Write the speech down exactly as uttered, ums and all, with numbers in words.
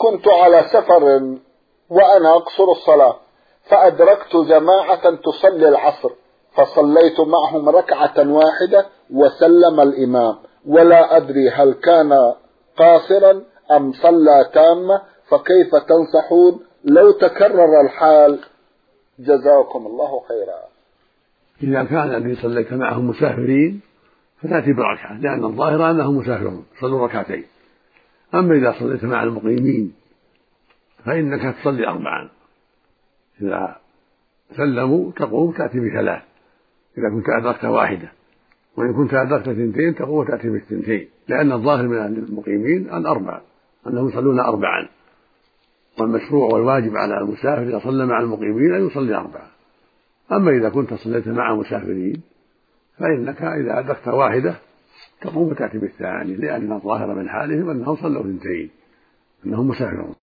كنت على سفر وأنا أقصر الصلاة فأدركت جماعة تصلي العصر فصليت معهم ركعة واحدة وسلم الإمام ولا أدري هل كان قاصرا أم صلى تامة، فكيف تنصحون لو تكرر الحال؟ جزاكم الله خيرا. إذا كان الذي صليت معهم مسافرين فتأتي بركعة، لأن الظاهر أنهم مسافرون صلوا ركعتين. أما إذا صليت مع المقيمين فإنك تصلي أربعا، إذا سلموا تقوم تأتي بثلاث إذا كنت أدركت واحدة، وإن كنت أدركت اثنتين تقوم وتأتي بالثنتين، لأن الظاهر من المقيمين الأربع أنهم يصلون أربعا، والمشروع والواجب على المسافر إذا صلى مع المقيمين أن يصلي أربعا. أما إذا كنت صليت مع مسافرين فإنك إذا أدركت واحدة تقوم وتأتي بالثاني، لأن الظاهر من حالهم أنهم صلوا اثنتين أنهم مسافرون.